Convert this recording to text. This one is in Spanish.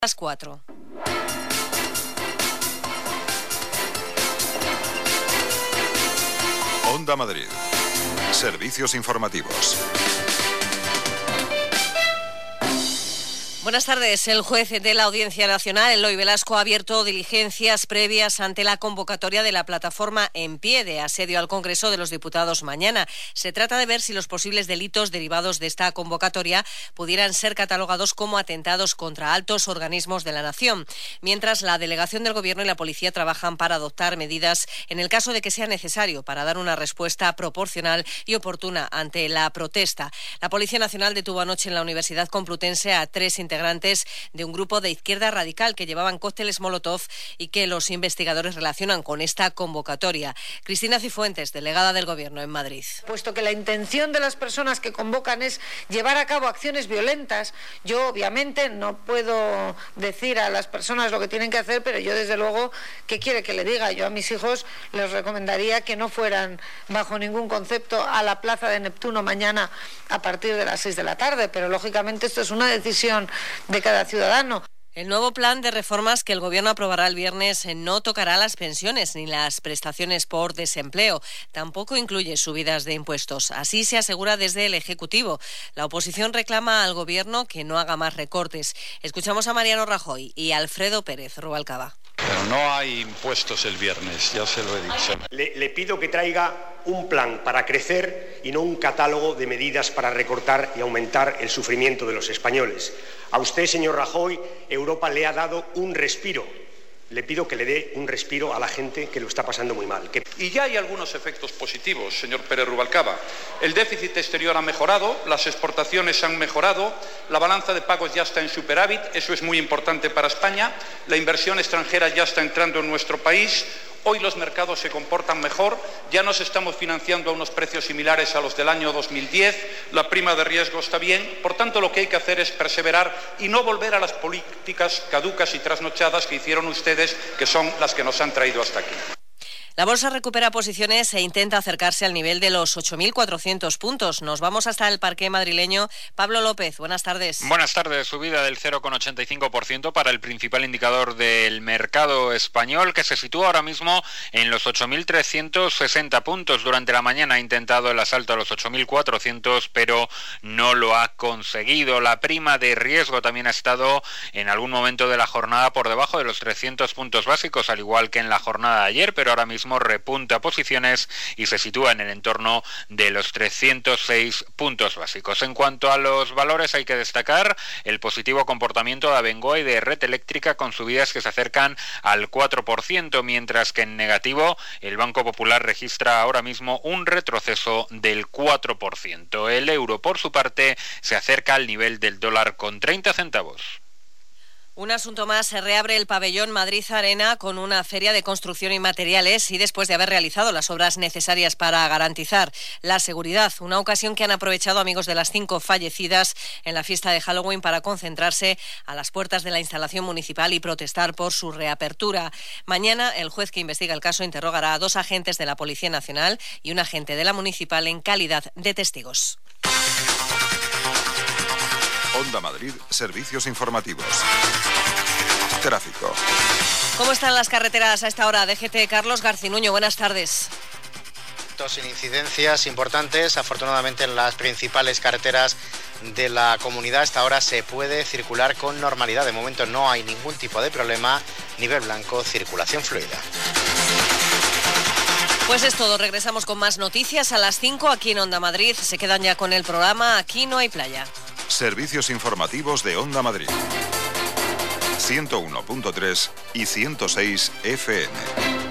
Las 4. Onda Madrid. Servicios informativos. Buenas tardes. El juez de la Audiencia Nacional, Eloy Velasco, ha abierto diligencias previas ante la convocatoria de la plataforma En Pie de asedio al Congreso de los Diputados mañana. Se trata de ver si los posibles delitos derivados de esta convocatoria pudieran ser catalogados como atentados contra altos organismos de la nación, mientras la delegación del Gobierno y la Policía trabajan para adoptar medidas en el caso de que sea necesario para dar una respuesta proporcional y oportuna ante la protesta. La Policía Nacional detuvo anoche en la Universidad Complutense a 3 integrantes de un grupo de izquierda radical que llevaban cócteles Molotov y que los investigadores relacionan con esta convocatoria. Cristina Cifuentes, delegada del Gobierno en Madrid. Puesto que la intención de las personas que convocan es llevar a cabo acciones violentas, yo obviamente no puedo decir a las personas lo que tienen que hacer, pero yo desde luego, ¿qué quiere que le diga? Yo a mis hijos les recomendaría que no fueran bajo ningún concepto a la Plaza de Neptuno mañana a partir de las 6 de la tarde, pero lógicamente esto es una decisión de cada ciudadano. El nuevo plan de reformas que el Gobierno aprobará el viernes no tocará las pensiones ni las prestaciones por desempleo. Tampoco incluye subidas de impuestos. Así se asegura desde el Ejecutivo. La oposición reclama al Gobierno que no haga más recortes. Escuchamos a Mariano Rajoy y Alfredo Pérez Rubalcaba. Pero no hay impuestos el viernes, ya se lo he dicho. Le pido que traiga un plan para crecer y no un catálogo de medidas para recortar y aumentar el sufrimiento de los españoles. A usted, señor Rajoy, Europa le ha dado un respiro. Le pido que le dé un respiro a la gente que lo está pasando muy mal. Y ya hay algunos efectos positivos, señor Pérez Rubalcaba. El déficit exterior ha mejorado, las exportaciones han mejorado, la balanza de pagos ya está en superávit, eso es muy importante para España, la inversión extranjera ya está entrando en nuestro país. Hoy los mercados se comportan mejor, ya nos estamos financiando a unos precios similares a los del año 2010, la prima de riesgo está bien, por tanto lo que hay que hacer es perseverar y no volver a las políticas caducas y trasnochadas que hicieron ustedes, que son las que nos han traído hasta aquí. La bolsa recupera posiciones e intenta acercarse al nivel de los 8.400 puntos. Nos vamos hasta el parqué madrileño. Pablo López, buenas tardes. Buenas tardes. Subida del 0,85% para el principal indicador del mercado español, que se sitúa ahora mismo en los 8.360 puntos. Durante la mañana ha intentado el asalto a los 8.400, pero no lo ha conseguido. La prima de riesgo también ha estado en algún momento de la jornada por debajo de los 300 puntos básicos, al igual que en la jornada de ayer, pero ahora mismo repunta posiciones y se sitúa en el entorno de los 306 puntos básicos. En cuanto a los valores, hay que destacar el positivo comportamiento de Abengoa y de Red Eléctrica, con subidas que se acercan al 4%, mientras que en negativo el Banco Popular registra ahora mismo un retroceso del 4%. El euro, por su parte, se acerca al nivel del dólar con 30 centavos. Un asunto más, se reabre el pabellón Madrid Arena con una feria de construcción y materiales y después de haber realizado las obras necesarias para garantizar la seguridad. Una ocasión que han aprovechado amigos de las 5 fallecidas en la fiesta de Halloween para concentrarse a las puertas de la instalación municipal y protestar por su reapertura. Mañana el juez que investiga el caso interrogará a 2 agentes de la Policía Nacional y un agente de la Municipal en calidad de testigos. Onda Madrid, servicios informativos. Tráfico. ¿Cómo están las carreteras a esta hora? DGT, Carlos Garcinuño, buenas tardes. Sin incidencias importantes, afortunadamente en las principales carreteras de la comunidad hasta ahora se puede circular con normalidad. De momento no hay ningún tipo de problema. Nivel blanco, circulación fluida. Pues es todo, regresamos con más noticias a las 5 aquí en Onda Madrid. Se quedan ya con el programa Aquí no hay playa. Servicios informativos de Onda Madrid. 101.3 y 106 FM.